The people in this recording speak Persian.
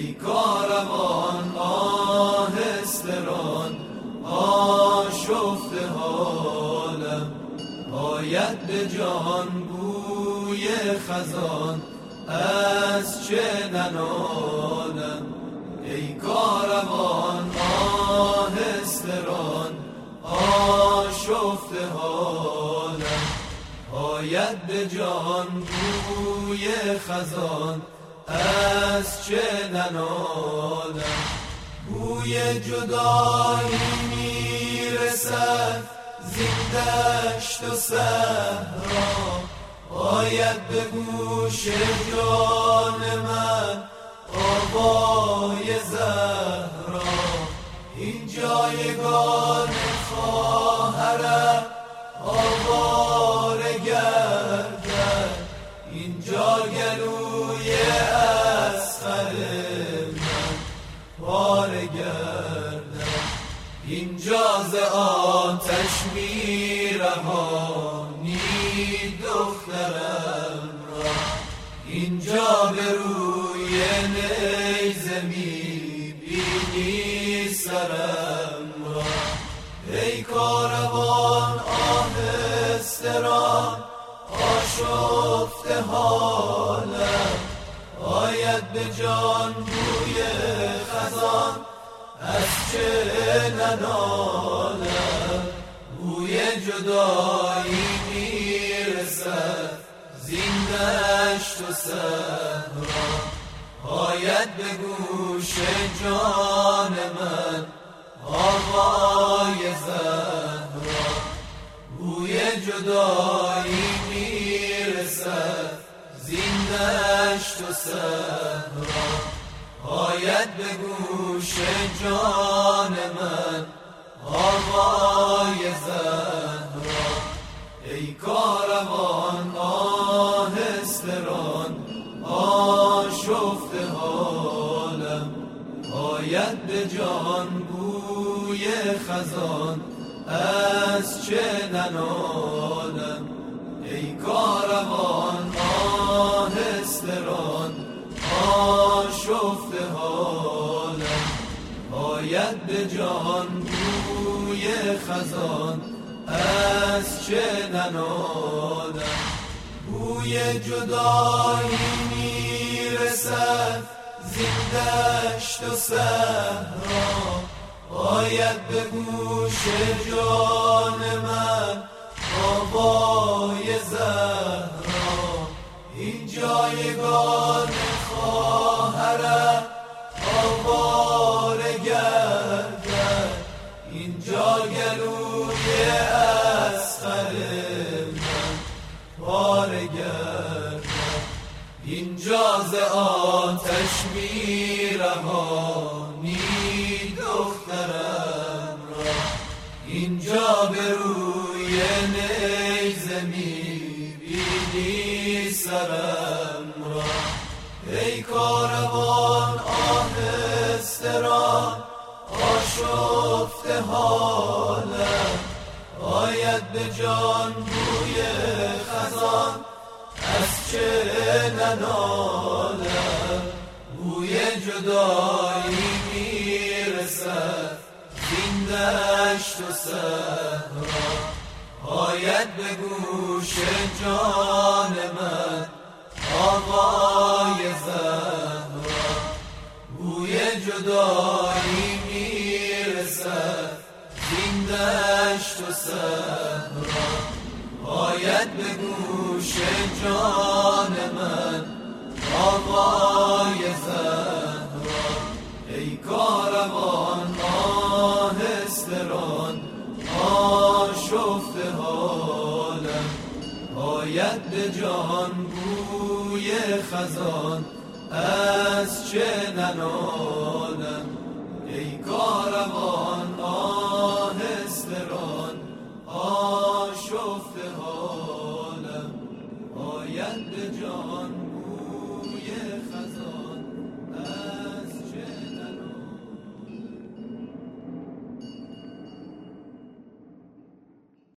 ای کاروان آهسته ران، آشفته حالم، آید به جان بوی خزان، از چه ننالم. ای کاروان آهسته ران، آشفته حالم، آید به جان بوی خزان، از چه ننالم. بوی جدایی میرسد زین دشت و صحرا، آید به گوش جان من آوای زهرا. این جایگان خواهرم آواره گردد، اینجا گلوی اصغر من پاره گردد. اینجا ز آتش میرهانی دخترم را، اینجا به روی نیزه میبینی سرم را. ای کاروان آهسته ران، آشفته حالم، آید به جان بوی خزان، از چه ننالم. بوی جدایی میرسد زین دشت و صحرا، آید به گوش جان من آوای زهرا. بوی جدایی میرسد زین دشت و صحرا، آید به گوش جان من آوای زهرا. ای کاروان آهسته ران، آشفته حالم، آید به جان بوی خزان، از چه ننالم. ای کاروان آهسته ران، آشفته حالم، آید به جان بوی خزان، از چه ننالم. بوی جدایی میرسد زین دشت و صحرا، آید به گوش جان من آوای زهرا. این جایگان خواهرم آواره گردد، اینجا گلوی اصغر من پاره گردد. اینجا ز آتش میرهانی دخترم را، اینجا به روی نیزه میبینی سرم را. ای کاروان آهسته ران، آشفته حالم، آید به جان بوی خزان، از چه ننالم. بوی جدایی میرسد زین دشت و صحرا، آید به گوش جان من آوای زهرا. بوی جدایی میرسد زین دشت و صحرا، آید به گوش جان من آوای زهرا. ای کاروان آهسته ران، آشفته حالم، آید به جان بوی خزان، از چه ننالم. ای کاروان آهسته ران، آشفته حالم، آید به جان